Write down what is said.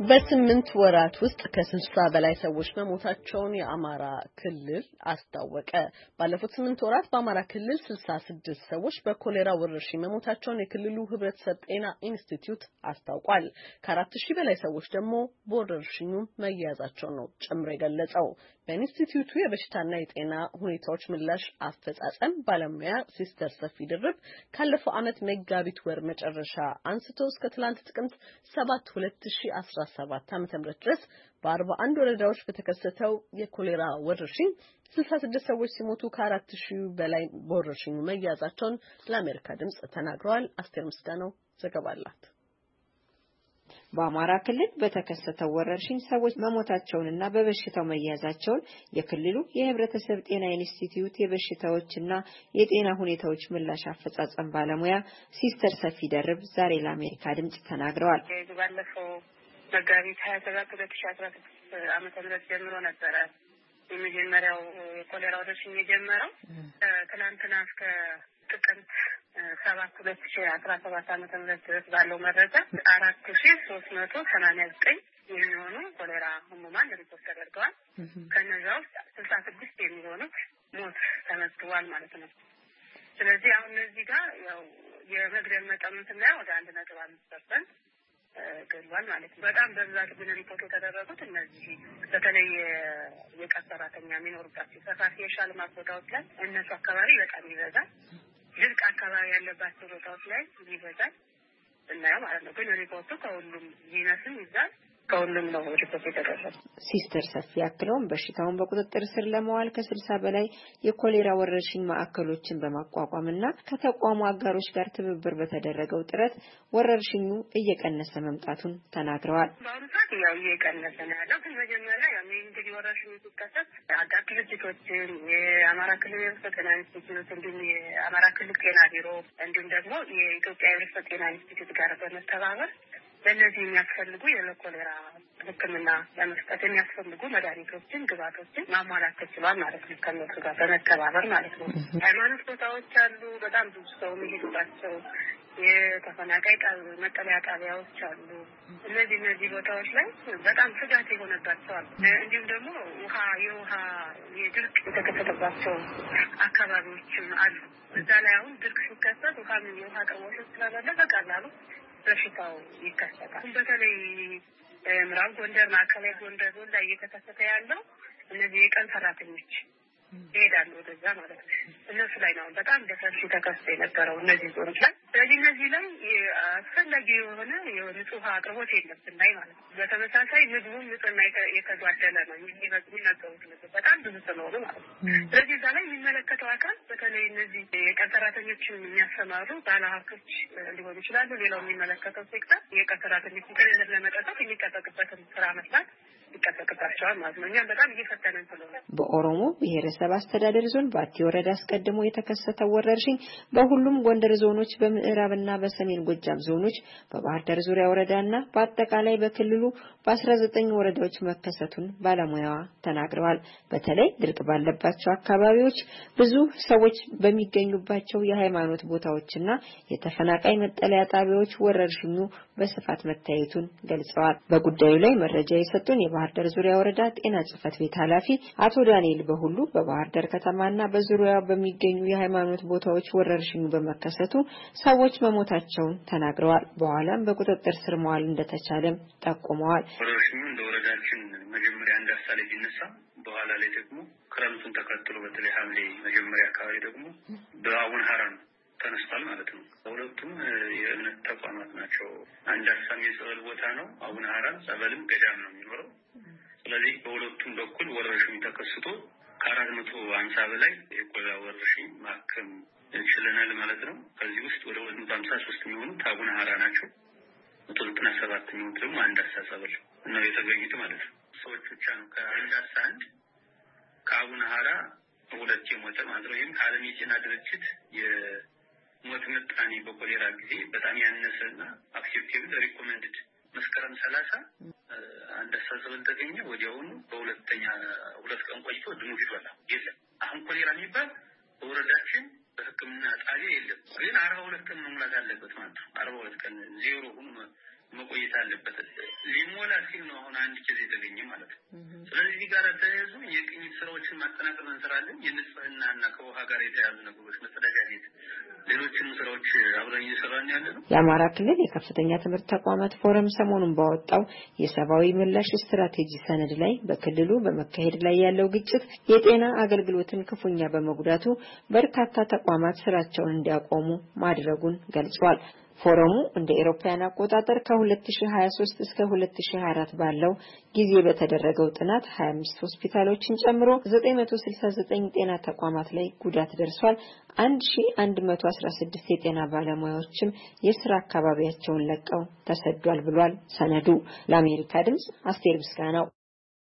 በ8 ወራት ውስጥ ከ60 በላይ ሰዎች መሞታቸውን የአማራ ክልል አስታወቀ። ባለፉት 8 ወራት በአማራ ክልል 66 ሰዎች በኮሌራ ወረርሽኝ መሞታቸውን የክልሉ ሕብረተሰብ ጤና ኢንስቲትዩት አስታውቋል። ከ4000 በላይ ሰዎች ደግሞ በወረርሽኙ መያዛቸውን ነው ጨምሮ የገለጸው። በኢንስቲትዩቱ የበሽታና የጤና ሁኔታዎች ምላሽ አፈጻጸም ባለሙያ ሲስተር ሰፊ ድርብ ካለፈው ዓመት መጋቢት ወር መጨረሻ አንስቶ እስከ ትላንት ጥቅምት 7 2017 ዓ.ም ድረስ በ41 ወረዳዎች በተከሰተው የኮሌራ ወረርሽኝ 66 ሰዎች ሲሞቱ ከ4000 በላይ በወረርሽኙ መያዛቸውን ለአሜሪካ ድምጽ ተናግረዋል። አስቴር ምስጋናው ዘገባ አላት። በአማራ ክልል በተከሰተው ወረርሽኝ ሰዎች መሞታቸውንና በበሽታው መያዛቸውን የክልሉ የሕብረተሰብ ጤና ኢንስቲትዩት የበሽታዎችና የጤና ሁኔታዎች ምላሽ አፈጻጸም ባለሙያ ሲስተር ሰፊ ደርብ ዛሬ ለአሜሪካ ድምጽ ተናግረዋል። ባለፈው መጋቢት 27 2016 ዓመተ ምህረት ጀምሮ ነበረ የመጀመሪያው የኮሌራ ወረርሽኝ የጀመረው። ትናንትና እስከ ጥቅምት 7 2017 ዓመተ ምህረት ድረስ ባለው መረጃ 4389 የሚሆኑ ኮሌራ ህሙማን ሪፖርት ተደርገዋል። ከነዛ ውስጥ 66 የሚሆኑት ሞት ተመዝግቧል ማለት ነው። ስለዚህ አሁን እነዚህ ጋር ያው የመግደል መጠኑን ስናየው ወደ 1.5% ገድሏል ማለት ነው። በጣም በብዛት ግን ሪፖርት የተደረጉት እነዚህ በተለይ የቀን ሰራተኛ የሚኖሩባቸው ሰፋፊ የሻል ማቦታዎች ላይ እነሱ አካባቢ በጣም ይበዛል። ድርቅ አካባቢ ያለባቸው ቦታዎች ላይ ይበዛል እናየው ማለት ነው። ግን ሪፖርቱ ከሁሉም ይነስም ይዛል ከሁሉም ነው ሪፖርት የተደረገው። ሲስተር ሰፊ ያክለውም በሽታውን በቁጥጥር ስር ለማዋል ከ60 በላይ የኮሌራ ወረርሽኝ ማዕከሎችን በማቋቋምና ከተቋሙ አጋሮች ጋር ትብብር በተደረገው ጥረት ወረርሽኙ እየቀነሰ መምጣቱን ተናግረዋል። በአሁኑ ሰዓት ያው እየቀነሰ ነው ያለው። ግን መጀመሪያ ያው እንግዲህ ወረርሽኙ ሲከሰት አጋር ድርጅቶችን የአማራ ክልል ጤና ኢንስቲትዩት እንዲሁም የአማራ ክልል ጤና ቢሮ እንዲሁም ደግሞ የኢትዮጵያ ሕብረተሰብ ጤና ኢንስቲትዩት ጋር በመተባበር ለነዚህ የሚያስፈልጉ የኮሌራ ሕክምና ለመስጠት የሚያስፈልጉ መድኃኒቶችን፣ ግብዓቶችን ማሟላት ተችሏል ማለት ነው። ከነሱ ጋር በመተባበር ማለት ነው። ሃይማኖት ቦታዎች አሉ፣ በጣም ብዙ ሰው የሚሄዱባቸው የተፈናቃይ መጠለያ ጣቢያዎች አሉ። እነዚህ ቦታዎች ላይ በጣም ስጋት የሆነባቸው አሉ። እንዲሁም ደግሞ የውሃ የድርቅ የተከሰተባቸው አካባቢዎችም አሉ። እዛ ላይ አሁን ድርቅ ሲከሰት የውሃ አቅርቦት ስላለ በቀላሉ በሽታው ይከሰታል። በተለይ ምዕራብ ጎንደር፣ ማዕከላዊ ጎንደር ላይ እየተከሰተ ያለው እነዚህ የቀን ሰራተኞች ይሄዳሉ ወደዛ ማለት ነው። እነሱ ላይ ነው በጣም በሰፊ ተከስቶ የነበረው እነዚህ ዞኖች ላይ። ስለዚህ እነዚህ ላይ አስፈላጊ የሆነ የንጹህ አቅርቦት የለም ስናይ ማለት ነው። በተመሳሳይ ምግቡም ንጽህና የተጓደለ ነው የሚመገቡት ምግብ በጣም ብዙ ስለሆነ ማለት ነው። ስለዚህ እዛ ላይ የሚመለከተው አካል በተለይ እነዚህ የቀን ሰራተኞችን የሚያሰማሩ ባለሀብቶች ሊሆኑ ይችላሉ። ሌላው የሚመለከተው ሴክተር የቀን ሰራተኞችን ከደህንነት ለመጠበቅ የሚጠበቅበትን ስራ መስራት ይጠበቅባቸዋል ማለት ነው። እኛም በጣም እየፈተነን ስለሆነ በኦሮሞ ብሔረሰብ አስተዳደር ዞን ባቲ ወረዳ አስቀድሞ የተከሰተው ወረርሽኝ በሁሉም ጎንደር ዞኖች፣ በምዕራብና በሰሜን ጎጃም ዞኖች፣ በባህር ዳር ዙሪያ ወረዳና በአጠቃላይ በክልሉ በ19 ወረዳዎች መከሰቱን ባለሙያዋ ተናግረዋል። በተለይ ድርቅ ባለባቸው አካባቢዎች ብዙ ሰዎች በሚገኙባቸው የሃይማኖት ቦታዎችና የተፈናቃይ መጠለያ ጣቢያዎች ወረርሽኙ በስፋት መታየቱን ገልጸዋል። በጉዳዩ ላይ መረጃ የሰጡን የባህር ዳር ዙሪያ ወረዳ ጤና ጽሕፈት ቤት ኃላፊ አቶ ዳንኤል በሁሉ በባህር ዳር ከተማና በዙሪያው በሚገኙ የሃይማኖት ቦታዎች ወረርሽኙ በመከሰቱ ሰዎች መሞታቸውን ተናግረዋል። በኋላም በቁጥጥር ስር መዋል እንደተቻለም ጠቁመዋል። ወረርሽኙ እንደ ወረዳችን መጀመሪያ እንዳሳለ ቢነሳ በኋላ ላይ ደግሞ ክረምቱን ተከትሎ በተለይ ሐምሌ መጀመሪያ አካባቢ ደግሞ በአቡነ ሀራን ተነስቷል ማለት ነው። ሁለቱም የእምነት ተቋማት ናቸው። አንዳሳም የጸበል ቦታ ነው። አቡነ ሀራን ጸበልም ገዳም ነው የሚኖረው። ስለዚህ በሁለቱም በኩል ወረርሽኝ ተከስቶ ከ450 በላይ የኮሌራ ወረርሽኝ ማከም ችለናል ማለት ነው። ከዚህ ውስጥ ወደ 253 የሚሆኑት አቡነ ሀራ ናቸው። 197 የሚሆኑት ደግሞ አንዳሳ ጸበል ነው የተገኙት ማለት ነው። ሰዎች ብቻ ነው ከአንዳሳ አንድ ከአቡነ ሀራ ሁለት የሞተ ማለት ነው። ይህም ከዓለም የጤና ድርጅት የሞት ምጣኔ በኮሌራ ጊዜ በጣም ያነሰና አክሴፕቴብል ሪኮመንድድ መስከረም 30 አንዳሳ ጸበል ተገኘ። ወዲያውኑ በሁለተኛ 2 ቀን ቆይቶ ድኑ ሂዷል። የለም አሁን ኮሌራ የሚባል በወረዳችን በሕክምና ጣቢያ የለም። ግን 42 ቀን መሙላት አለበት ማለት ነው። 42 ቀን ዜሮ ሆኖ መቆየት አለበት። ሊሞላ ሲል ነው አሁን አንድ ኬዝ የተገኘ ማለት ነው። ስለዚህ እዚህ ጋር ተያይዞ የቅኝት ስራዎችን ማጠናከር እንሰራለን። የንጽህናና ከውሃ ጋር የተያያዙ ነገሮች መጸዳጃ ቤት፣ ሌሎችም ስራዎች አብረን እየሰራን ያለ ነው። የአማራ ክልል የከፍተኛ ትምህርት ተቋማት ፎረም ሰሞኑን ባወጣው የሰብአዊ ምላሽ ስትራቴጂ ሰነድ ላይ በክልሉ በመካሄድ ላይ ያለው ግጭት የጤና አገልግሎትን ክፉኛ በመጉዳቱ በርካታ ተቋማት ስራቸውን እንዲያቆሙ ማድረጉን ገልጿል። ፎረሙ እንደ አውሮፓውያን አቆጣጠር ከ2023 እስከ 2024 ባለው ጊዜ በተደረገው ጥናት 25 ሆስፒታሎችን ጨምሮ 969 ጤና ተቋማት ላይ ጉዳት ደርሷል። 1116 የጤና ባለሙያዎችም የሥራ አካባቢያቸውን ለቀው ተሰዷል ብሏል ሰነዱ። ለአሜሪካ ድምጽ አስቴር ምስጋናው